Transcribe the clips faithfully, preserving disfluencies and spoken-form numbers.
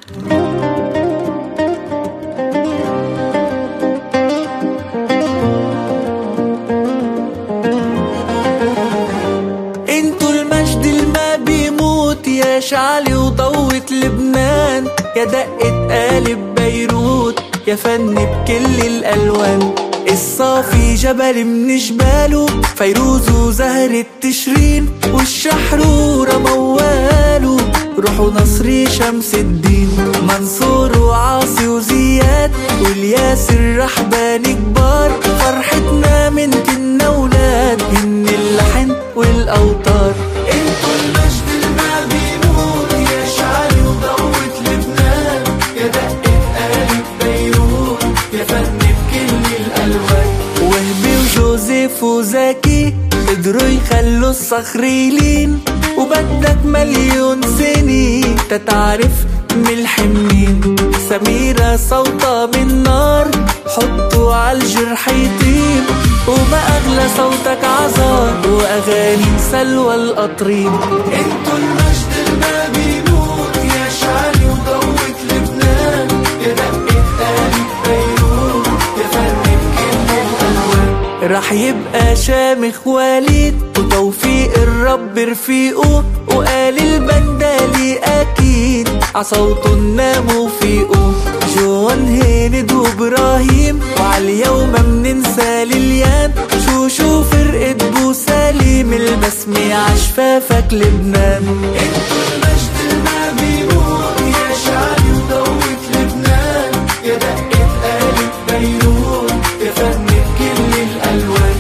انتوا المجد الما بيموت يا شعلي وضوة لبنان، يا دقة قالب بيروت، يا فن بكل الألوان. الصافي جبل من جباله، فيروز وزهرة تشرين، والشحرورة مواله، روحوا نصري شمس الدين. منصور وعاصي وزياد والياس الرحباني كبار، فرحتنا من كنا ولاد، هن اللحن والأوتار. انتوا المجد الما بيموت يا شعلي وضوة لبنان، يا دقة قالب بيروت، يا فن بكل الألوان. وهبي وجوزيف وزكي قدروا يخلوا الصخر يلين، وبدك مليون سنة تتعرف ملح منين. سميرة صوتها من نار، حطوا عالجرح يطيب، وما أغلى صوتك عذار، وأغاني سلوى القطرين. انتوا المجد الما بيموت يا شعلي وضوة لبنان، يا دقة قالب بيروت، يا فن بكل الألوان. رح يبقى شامخ وليد وتوفيق الرب رفيقه، وقال البندالي أكيد عصوته ناموا فيقه. جون هند وابراهيم وعاليوم مننسى لليان، شو شو فرقة بوساليم البسمة عشفافك لبنان. انتوا المجد الما بيموت يا شعلي وضوة لبنان، يا دقة قالب بيروت، يا فن بكل الألوان.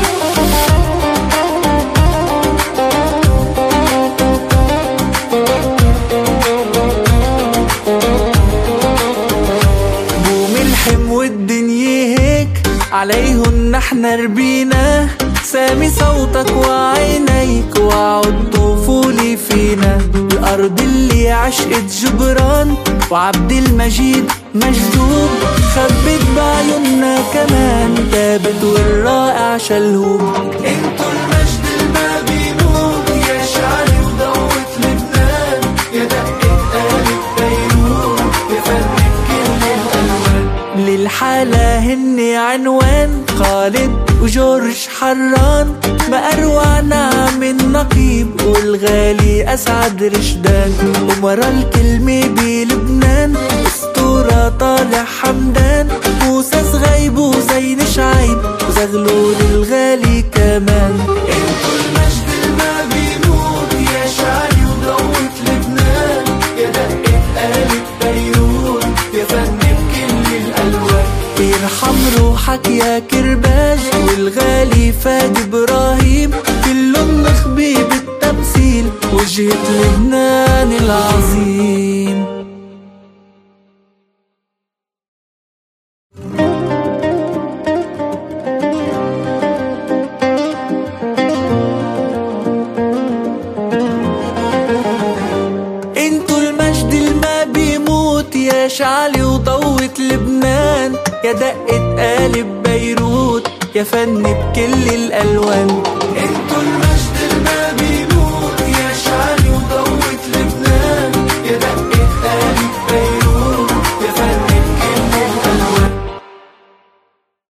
والدنيا هيك عليهن نحن ربينا، سامي صوتك وعينيك وعود طفولي فينا. الأرض اللي عشقت جبران وعبد المجيد مجذوب، خبت بعيوننا كمان تابت والرائع شلهوب. انتوا المجد الما بيموت يا شعلي وضوة لبنان، يا دقة قالب بيروت، يا فن بكل الألوان. للحالة هن عنوان خالد وجورج حران، ما أروع نعم النقيب والغالي أسعد رشدان. ومرا الكلمة بلبنان أسطورة طالع حمدان، موسى صغيب وزين شعيب وزغلول الغالي كمان. انتوا المجد الما بيموت يا شعلي وضوة لبنان، يا دقة قالب بيروت، يا فن بكل الألوان. يرحم روحك يا كرباج والغالي فادي إبراهيم، كلهم مخبي بالتمثيل وجهة لبنان العظيم. انتوا المجد الما بيموت يا شعلي وضوة لبنان، يا دقة قالب بيروت، يا فن بكل الألوان. انتوا المجد الما بيموت